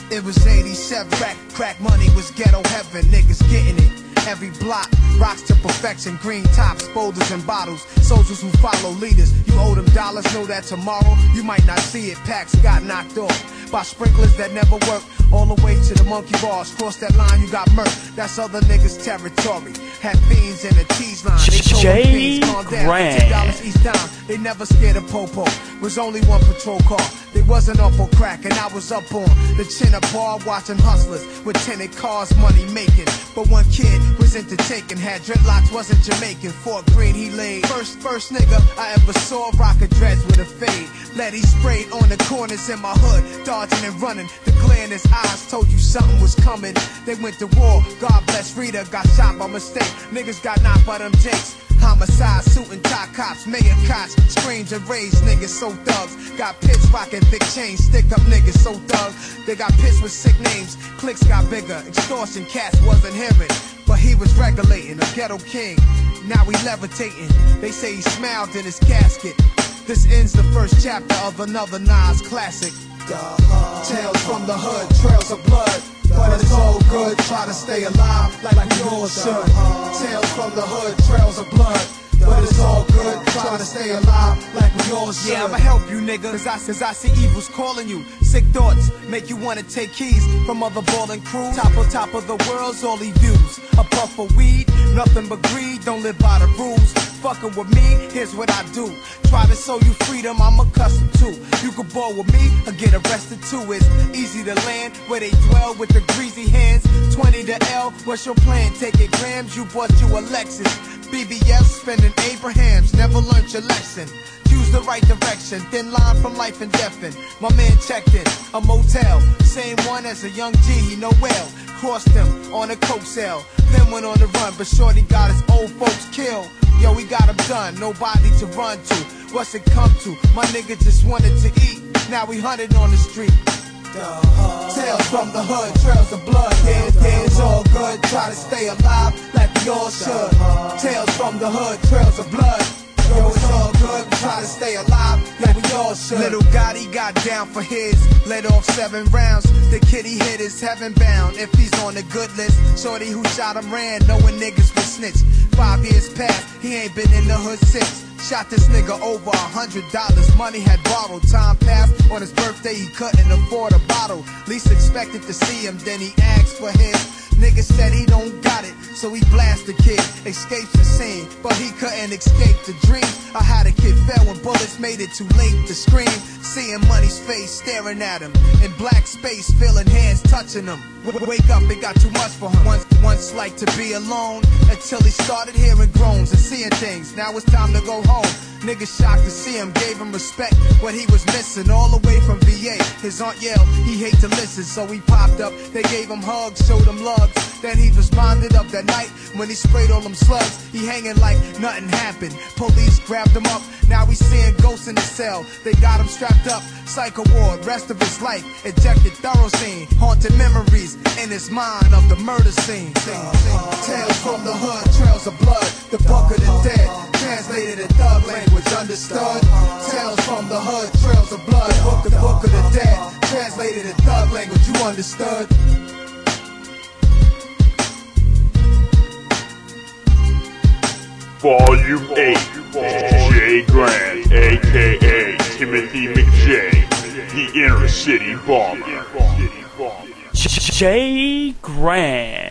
It was 87, crack money was ghetto heaven, niggas getting it. Every block, rocks to perfection, green tops, boulders and bottles. Soldiers who follow leaders, you owe them dollars, know that tomorrow you might not see it. Packs got knocked off by sprinklers that never work. All the way to the monkey bars, cross that line, you got murked. That's other niggas' territory. Had fiends in the tease line. They told them fiends calm down, $10 each dime. They never scared of Popo. Was only one patrol car. They wasn't up on crack, and I was up on the Chinna bar watching hustlers with tinted cars, money making. But one kid was into taking, had dreadlocks, wasn't Jamaican. Fort Greene he laid. First nigga I ever saw rockin' dreads with a fade. Letty sprayed on the corners in my hood, dodging and running. The glare in his eyes told you something was coming. They went to war. God bless Rita, got shot by mistake. Niggas got knocked by them jakes. Homicide, suit and tie cops, mayor cops, screams and rage niggas, so thugs. Got pits rockin' thick chains, stick up niggas, so thugs. They got pits with sick names, clicks got bigger. Extortion cats wasn't hearing, but he was regulating, a ghetto king. Now we levitating, they say he smiled in his casket. This ends the first chapter of another Nas classic. Tales from the hood, trails of blood. But it's all good, try to stay alive like yours should. Tales from the hood, trails of blood. But it's all good, try to stay alive like we all should. Yeah, I'ma help you, nigga, cause I see evils calling you. Sick thoughts make you wanna take keys from other ballin' crews. Top of the world's all he views. A puff of weed, nothing but greed, don't live by the rules. Fucking with me, here's what I do. Try to show you freedom, I'm accustomed to. You can ball with me or get arrested too. It's easy to land where they dwell with the greasy hands. 20 to L, what's your plan? Take it grams, you bought you a Lexus. BBS, spending Abrahams, never learned your lesson. Choose the right direction, thin line from life and death. My man checked in a motel, same one as a young G, he know well. Crossed him on a coke sale, then went on the run, but shorty got his old folks killed. Yo, we got him done, nobody to run to. What's it come to? My nigga just wanted to eat, now we hunted on the street. Tales from the hood, trails of blood. Yeah, it's all good, try to stay alive like we all should. Tales from the hood, trails of blood. Yo, it's all good, try to stay alive like we all should. Little Gotti got down for his, let off 7 rounds. The kid he hit is heaven bound. If he's on the good list, shorty who shot him ran, knowing niggas would snitch. 5 years past, he ain't been in the hood since. Shot this nigga over $100, money had borrowed. Time passed, on his birthday he couldn't afford a bottle. Least expected to see him, then he asked for his. Nigga said he don't got it, so he blast the kid. Escapes the scene, but he couldn't escape the dream. I had a kid fell when bullets made it too late to scream. Seeing money's face staring at him, in black space, feeling hands touching him. Wake up, it got too much for him. Once like to be alone, until he started hearing groans and seeing things. Now it's time to go home. Niggas shocked to see him, gave him respect, what he was missing all the way from VA. His aunt yelled, he hate to listen, so he popped up. They gave him hugs, showed him love. Then he responded up that night when he sprayed all them slugs. He hanging like nothing happened. Police grabbed him up, now we seeing ghosts in the cell. They got him strapped up, psych ward, rest of his life. Ejected thorough scene, haunted memories in his mind of the murder scene. Tales from the hood, trails of blood, the book of the dead. Translated in thug language, understood. Tales from the hood, trails of blood, the book of the dead. Translated in thug language, you understood. Volume 8, Jay Grant, a.k.a. Timothy McJ, the Inner City Bomber. Jay Grant.